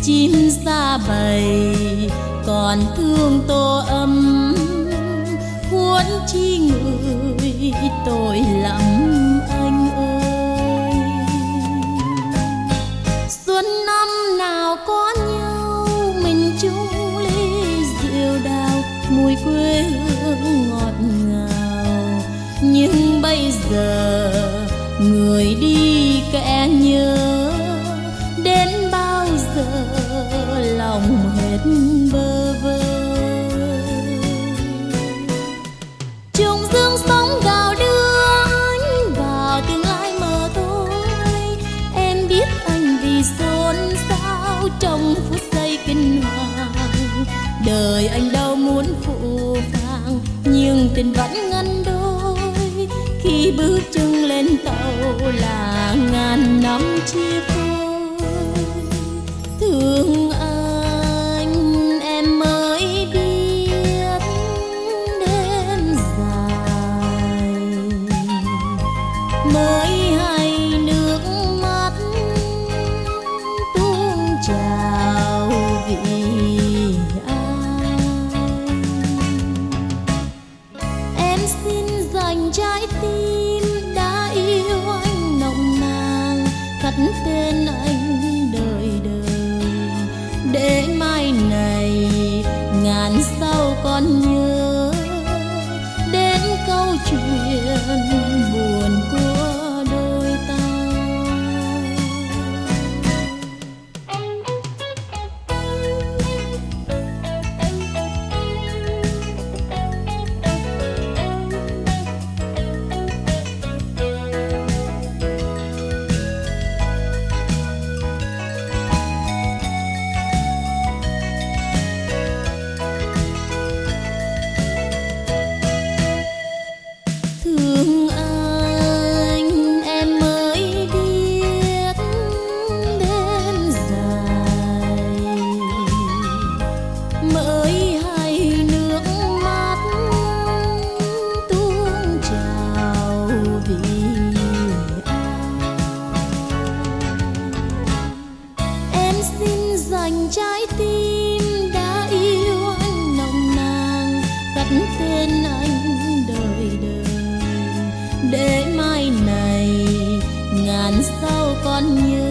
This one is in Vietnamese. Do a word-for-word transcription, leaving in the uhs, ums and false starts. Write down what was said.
chim xa bầy còn thương tô ấm, huống chi người tội lắm anh ơi. Xuân năm nào có nhau mình chung ly rượu đào, mùi quê hương ngọt ngào. Nhưng bây giờ người đi kẻ nhớ, đến bao giờ lòng hết bơ vơ. Trùng dương sóng gào đưa anh vào tương lai mờ tối. Em biết anh vì xôn xao trong phút giây kinh hoàng. Đời anh đâu muốn phụ phàng, nhưng tình vẫn ngăn đôi. Khi bước chân lên tàu là ngàn năm chia phôi. Thương anh em mới biết đêm dài, mới hay nước mắt tuôn trào vì ai. Em xin dành trái tim đã yêu anh nồng nàn, khắc tên anh đời đời, để mai này ngàn sau còn nhớ đến câu chuyện buồn của đôi ta. Thương anh em mới biết đêm dài, mới hay nước mắt tuôn trào vì ai. Em xin dành trái tim đã yêu anh nồng nàn, khắc tên anh đời đời, để mai này ngàn sau còn nhớ